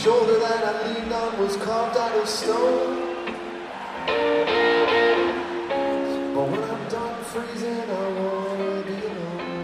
shoulder that I leaned on was carved out of stone. But when I'm done freezing, I wanna be alone.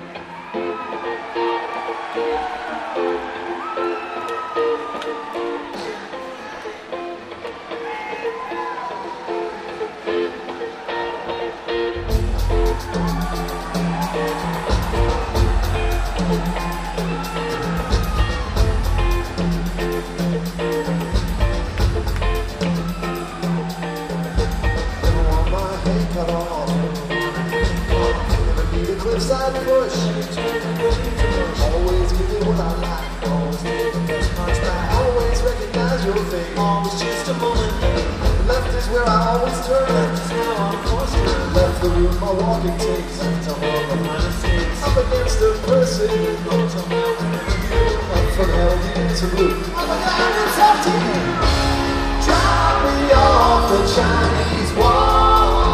Cut off. Never need a cliffside push. Always give me what I like. Always take the best parts back. Always recognize your face. Always just a moment. Left is where I always turn. Left is where I'm forced to. Left the room my walking takes. It's a horrible my mistakes. Up against a person. Up from hell deep into blue. I'm a guy that's up to you. Drop me off the Chinese wall.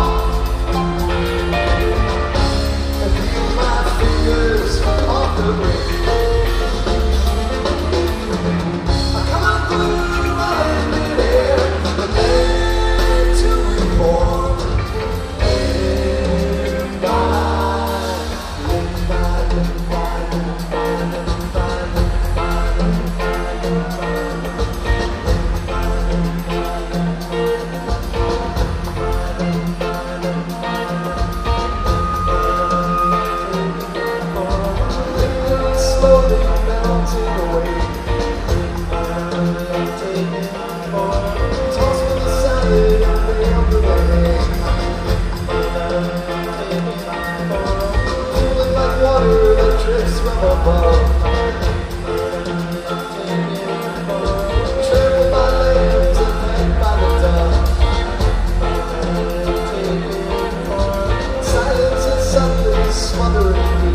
Off the ring. I come on through my midair, but made to reborn. Live by, live by, live by, live by, live by, live by, live by, slowly melting away. Toss me the salad on the end of the hay. Feeling like water that drips from above. Trampled by lambs and fed by the dove. Silence is something smothering me.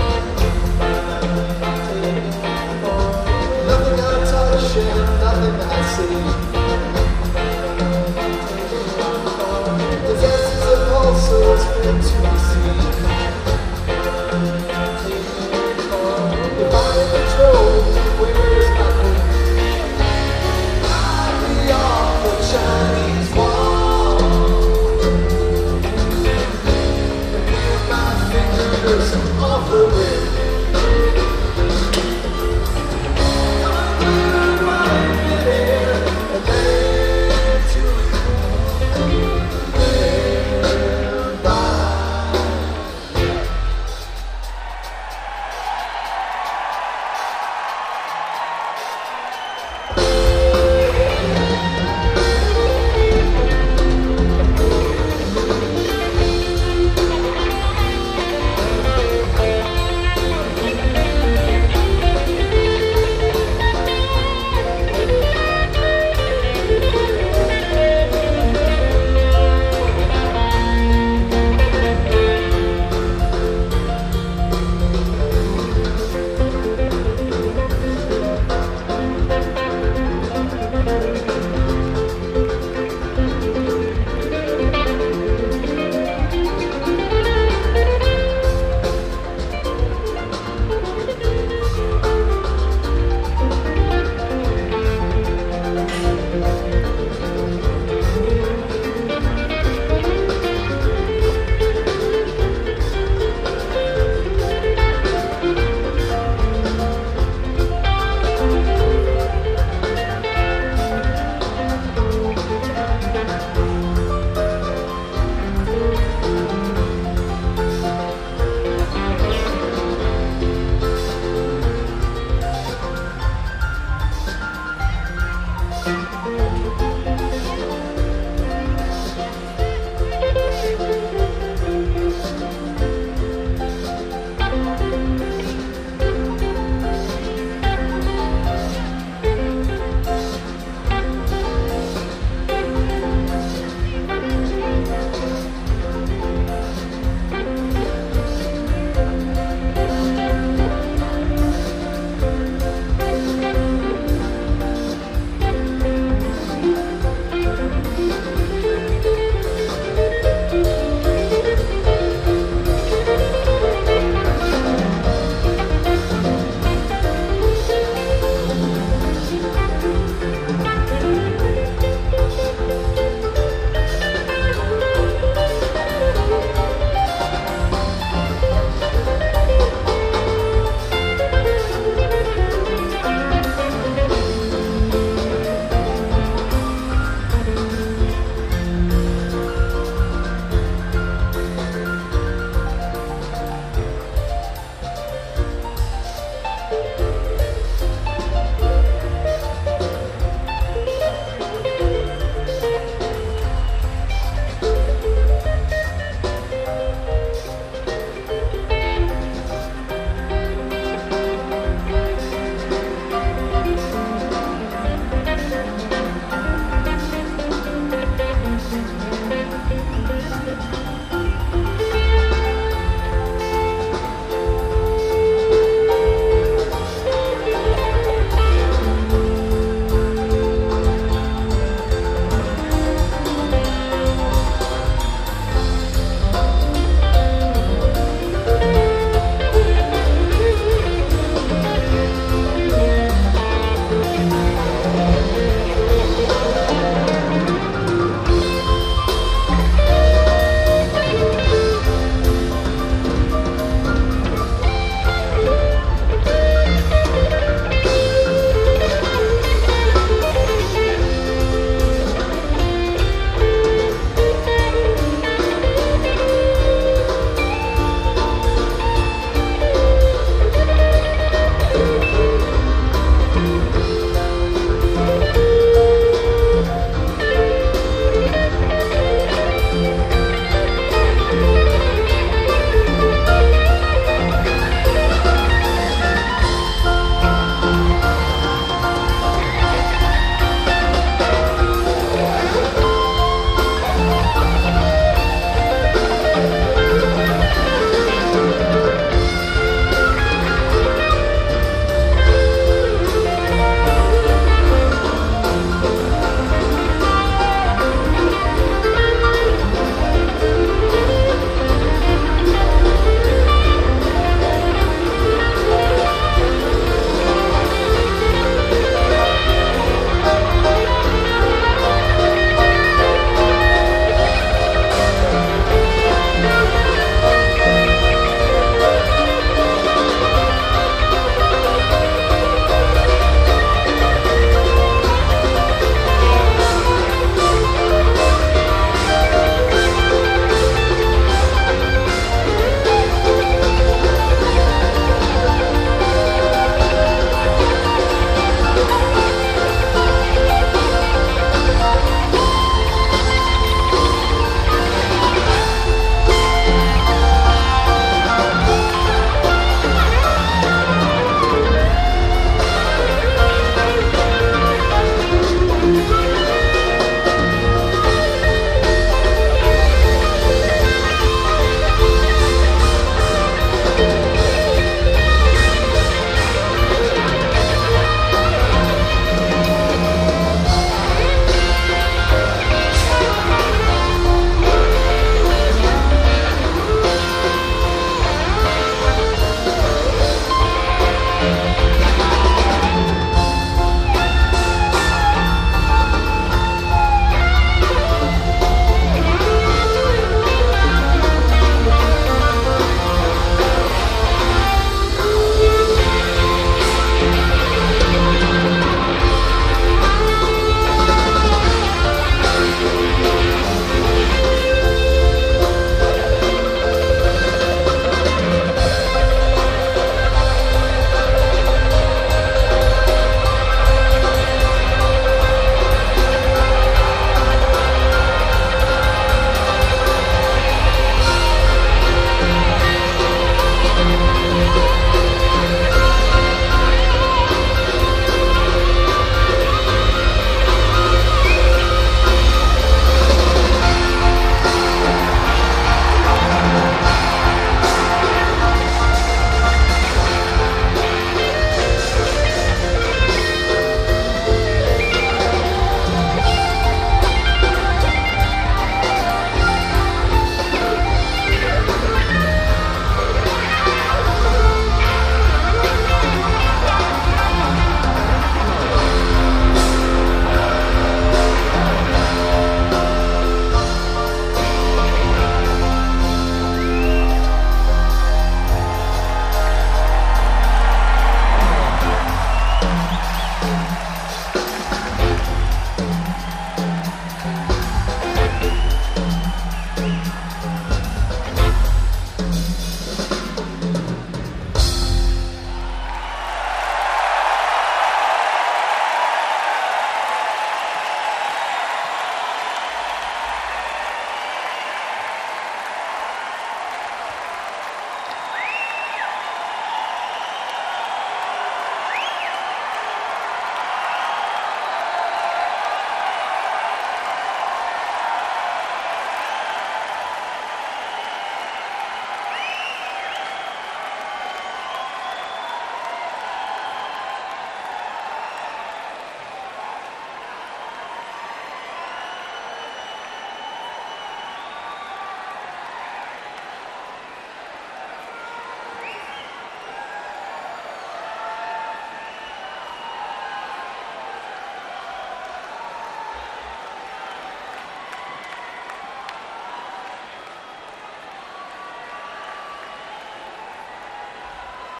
Nothing I see. The dances of pulses meant to be seen. If I'm in control, where's my queen? I'll be off the Chinese wall. And feel my fingers off the rim.